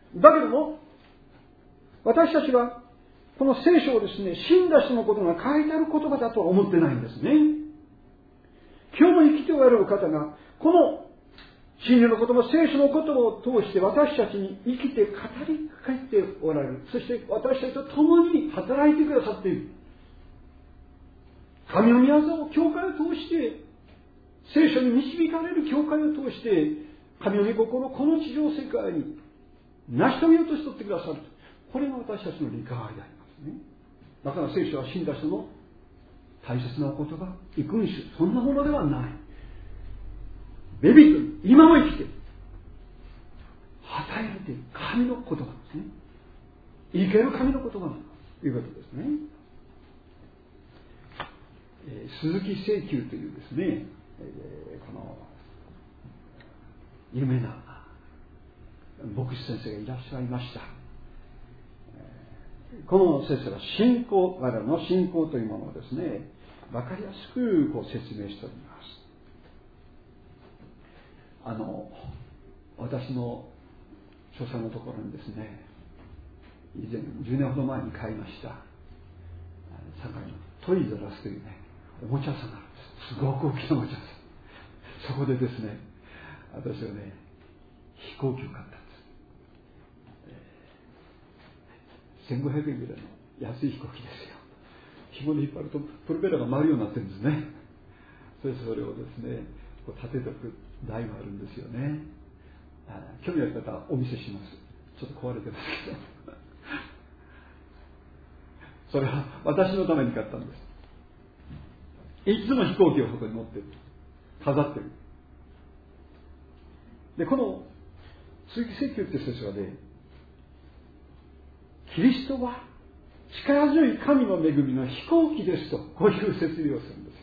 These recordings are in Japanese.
だけども、私たちは、この聖書をですね、死んだ人のことが書いてある言葉だとは思ってないんですね。今日も生きておられる方が、この真理の言葉、聖書の言葉を通して私たちに生きて語りかけておられる。そして私たちと共に働いてくださっている。神の御業を教会を通して、聖書に導かれる教会を通して、神の御心をこの地上世界に成し遂げようとしとってくださる。これが私たちの理解でありますね。だから聖書は死んだ人の大切なお言葉、異君主、そんなものではない。ベビーと今を生きて、与えられている神の言葉ですね。生ける神の言葉ということですね。鈴木請求というですね、この有名な牧師先生がいらっしゃいました。この先生は信仰、我々の信仰というものをですね、分かりやすくこう説明しております。私の書斎のところにですね、以前10年ほど前に買いました堺のトイザらスというね、おもちゃ屋さんがあるんです。すごく大きなおもちゃ屋さん。そこでですね、私はね、飛行機を買ったんです。1500円ぐらいの安い飛行機ですよ。紐で引っ張るとプロペラが回るようになってるんですね。それをですね、こう立てておく台があるんですよね。興味ある方はお見せします。ちょっと壊れてますけどそれは私のために買ったんです。いつも飛行機をそこに持ってる、飾ってる。で、この鈴木請求って聖書はね、キリストは力強い神の恵みの飛行機ですと、こういう説明をするんです。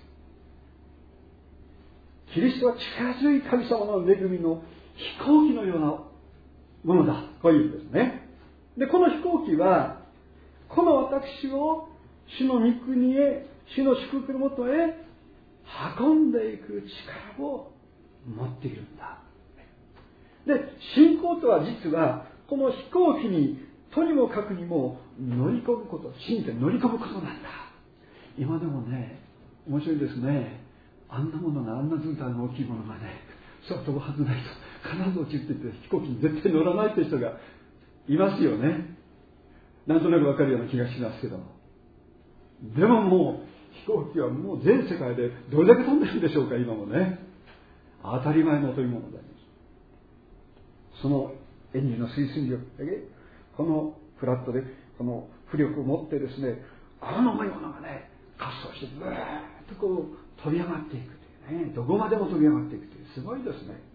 キリストは力強い神様の恵みの飛行機のようなものだ、こういうんですね。で、この飛行機は、この私を主の御国へ、主の祝福のもとへ運んでいく力を持っているんだ。で、信仰とは実はこの飛行機にとにもかくにも乗り込むこと、信じて乗り込むことなんだ。今でもね、面白いですね。あんなものが、あんな図体の大きいものがね、そう飛ぶはずないと必ず落ちるって言って飛行機に絶対乗らないって人がいますよね。なんとなくわかるような気がしますけども、でももう飛行機はもう全世界でどれだけ飛んでるんでしょうか。今もね、当たり前の飛び物であります。そのエンジンの推進力で、このフラットでこの浮力を持ってですね、あの重いものがね、滑走してブーッとこう飛び上がっていくというね、どこまでも飛び上がっていくという、すごいですね。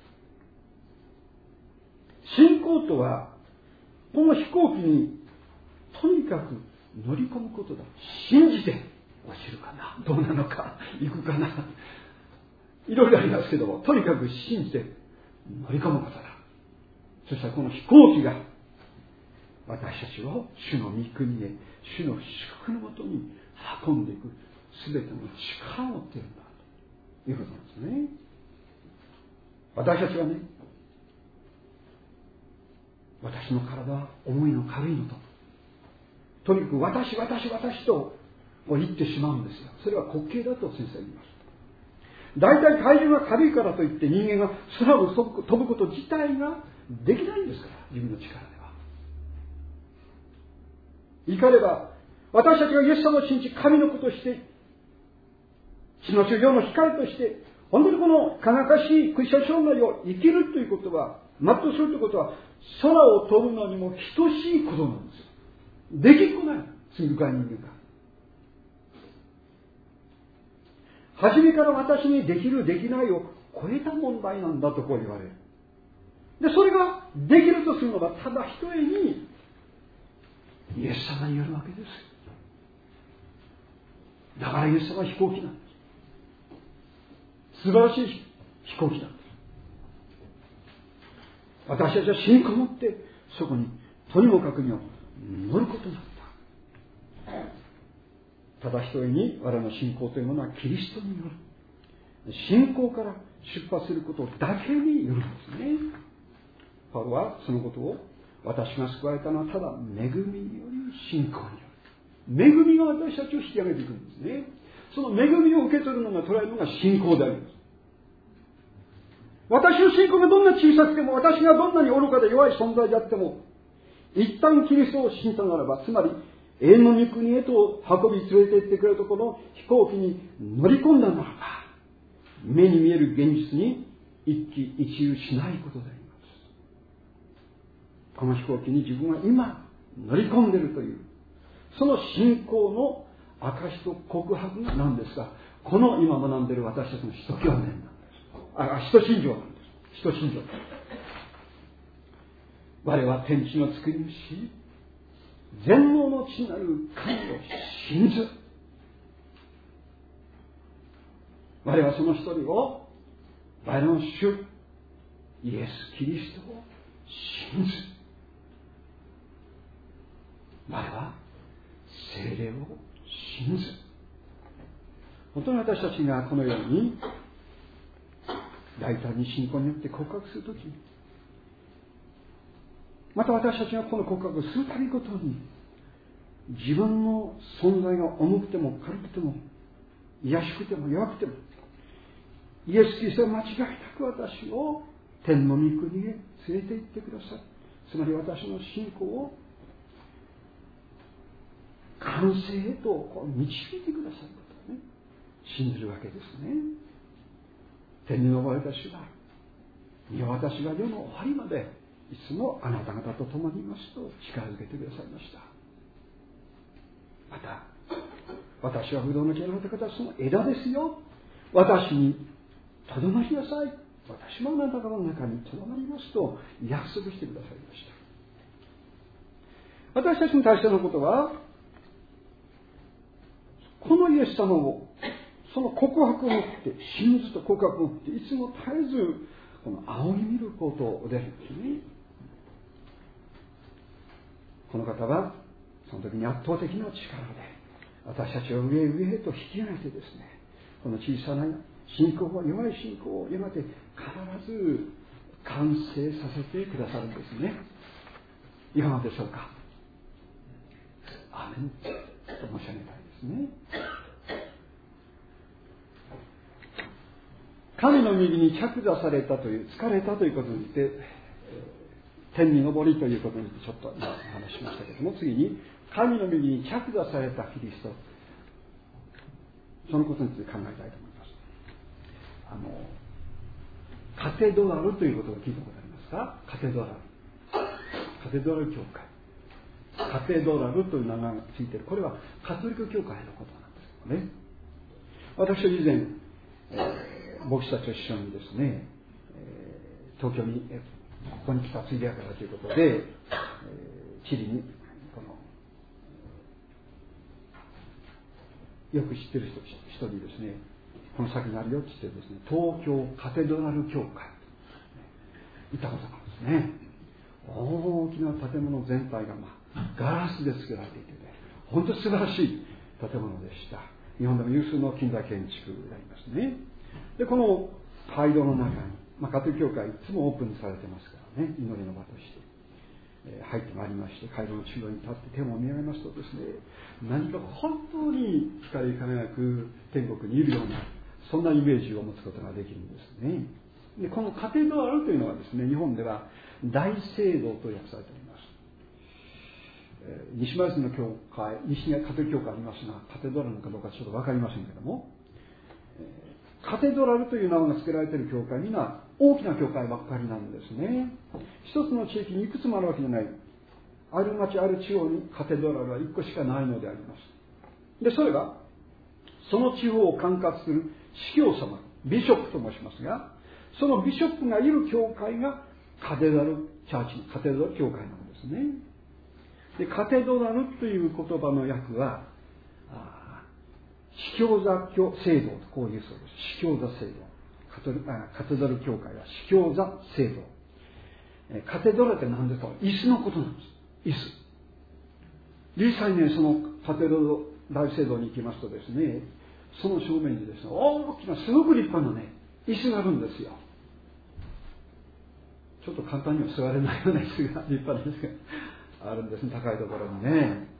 信仰とはこの飛行機にとにかく乗り込むことだ。信じて落ちるかな、どうなのか、行くかな、いろいろありますけども、とにかく信じて乗り込むことだ。そしたらこの飛行機が私たちを主の御国へ、主の祝福のもとに運んでいくすべての力を持っているんだということなんですね。私たちはね、私の体は重いの軽いのとにかく私と言ってしまうんですよ。それは滑稽だと先生は言います。大体体重が軽いからといって人間が空を飛ぶこと自体ができないんですから、自分の力では。いかれば私たちがイエス様を信じ、神の子として地の世の光として本当にこの輝かしいクリスチャン生涯を生きるということは、全うするということは、空を飛ぶのにも等しいことなんですよ。できっこない、罪深い人間が。初めから私にできるできないを超えた問題なんだとこう言われる。で、それができるとするのはただ一重にイエス様によるわけです。だからイエス様は飛行機なんです。素晴らしい飛行機なんです。私たちは信仰を持ってそこにとにもかくにも乗ることなんだ。ただ一重に我々の信仰というものはキリストによる信仰から出発することだけによるんですね。パウロはそのことを私が救われたのはただ恵みにより信仰による。恵みが私たちを引き上げていくんですね。その恵みを受け取るのが捉えるのが信仰であります。私の信仰がどんな小さくても、私がどんなに愚かで弱い存在であっても、一旦キリストを信じたならば、つまり永遠の御国へと運び連れて行ってくれるところの飛行機に乗り込んだならば、目に見える現実に一喜一憂しないことであります。この飛行機に自分は今乗り込んでいるという、その信仰の証と告白が何ですか。この今学んでいる私たちの使徒教念なんです。使徒信条なんです。使徒信条。我は天地の作り主、全能の地なる神を信ず。我はその一人を、我の主イエス・キリストを信ず。我は聖霊を信ず。本当に私たちがこのように大胆に信仰によって告白するときに、また私たちがこの告白をするたびごとに、自分の存在が重くても軽くても、卑しくても弱くても、イエス・キリストは間違いなく私を天の御国へ連れて行ってください。つまり私の信仰を完成へと導いてくださることをね、信じるわけですね。天に昇られた主は、私が世の終わりまでいつもあなた方と共にいますと力づけてくださいました。また、私はブドウの木のあなた方はその枝ですよ。私にとどまりなさい。私もあなた方の中にとどまりますと約束してくださいました。私たちに対してのことは、このイエス様を、その告白を持って、信ずと告白を持って、いつも絶えず、この仰ぎ見ることですね。この方は、その時に圧倒的な力で、私たちを上へ上へと引き上げてですね、この小さな信仰を、弱い信仰をやがて必ず完成させてくださるんですね。いかがでしょうか。アーメンと申し上げたいですね。神の右に着座されたという、疲れたということについて、天に昇りということについてちょっと今お話ししましたけれども、次に神の右に着座されたキリスト、そのことについて考えたいと思います。カテドラルということを聞いたことありますか。カテドラル、カテドラル教会、カテドラルという名前がついている。これはカトリック教会のことなんですね。私は以前、牧師たちと一緒にですね、東京にここに来たついでやからということで、チリにこのよく知ってる人にですね、この先にあるよって言ってですね、東京カテドラル教会行ったことがあるんですね。大きな建物全体が、ガラスで作られていてね、本当に素晴らしい建物でした。日本でも有数の近代建築でありますね。で、この街道の中に、カトリック教会いつもオープンにされてますからね、祈りの場として、入ってまいりまして、街道の中央に立って天を見上げますとですね、何か本当に光り輝く天国にいるような、そんなイメージを持つことができるんですね。で、このカテドラルというのはですね、日本では大聖堂と訳されております。西前洲の教会、西にカトリック教会ありますが、カテドラルかどうかちょっと分かりませんけども、カテドラルという名前が付けられている教会、みんな大きな教会ばっかりなんですね。一つの地域にいくつもあるわけじゃない。ある町、ある地方にカテドラルは1個しかないのであります。で、それは、その地方を管轄する司教様、ビショップと申しますが、そのビショップがいる教会がカテドラルチャーチ、カテドラル教会なんですね。で、カテドラルという言葉の訳は、司教座聖堂とこういうそうです。司教座聖堂。カテドラル教会は司教座聖堂。カテドラルって何ですか。椅子のことなんです。椅子。実際ね、そのカテドラル聖堂に行きますとですね、その正面にですね、大きなすごく立派なね、椅子があるんですよ。 ちょっと簡単には座れないような椅子が、立派な椅子があるんですね、高いところにね。